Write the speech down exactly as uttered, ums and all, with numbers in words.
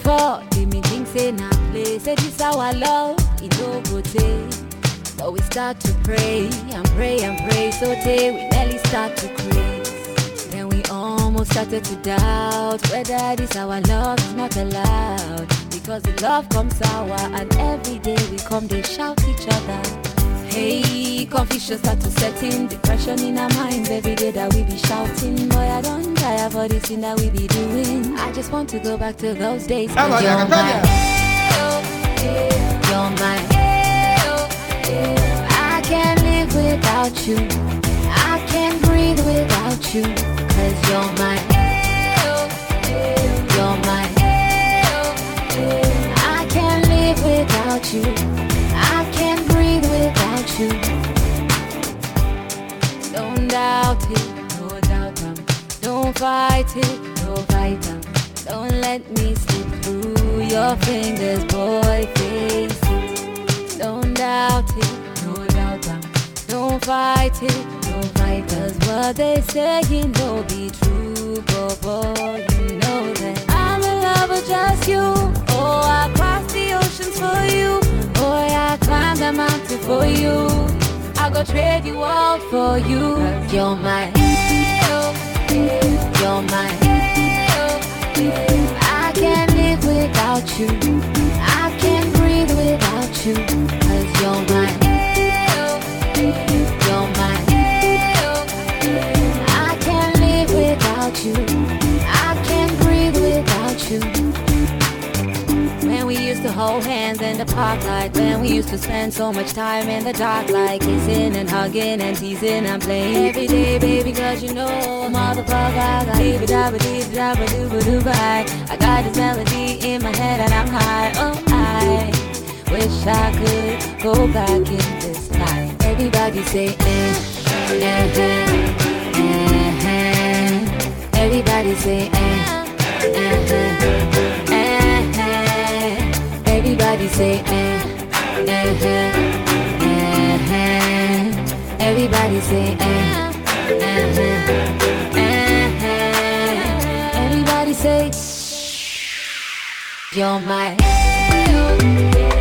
before, did me think say na play. Say this our love, it no go take. But we start to pray and pray and pray. So tay we nearly start to craze. Then we almost started to doubt whether this our love is not allowed. Because the love comes sour and every day we come they shout each other. Hey, confusion start to set in, depression in our minds every day that we be shouting. Boy, I don't tire for this thing that we be doing. I just want to go back to those days. Ah, Cause vaya, you're my, Catania. you're my, I can't live without you. I can't breathe without you. Cause you're my, you're my, I can't live without you. I can't breathe without you. Don't doubt it, no doubt am. Don't fight it, no fight am. Don't let me slip through your fingers, boy, face it. Don't doubt it, no doubt am. Don't fight it, no fight. Cause what they say, you know, be true, but boy, you know that I'm in love with just you. Oh, I cross the oceans for you. Boy, I climb the mountain for you. I go trade you all for you. You're my, you're my, I can't live without you. I can't breathe without you. Cause you're my, you're my, I can't live without you. I can't breathe without you. When we used to hold hands in the park, like when we used to spend so much time in the dark, like kissing and hugging and teasing and playing every day, baby. Cause you know, motherfucker, I got dee da ba dee da ba doo ba doo bye. I got this melody in my head and I'm high. Oh, I wish I could go back in this time. Everybody say, eh, eh, eh, eh, eh. Everybody say, eh, eh, eh, eh. Everybody say eh, eh, eh, eh. Everybody say eh, eh, eh, eh. Everybody say you're my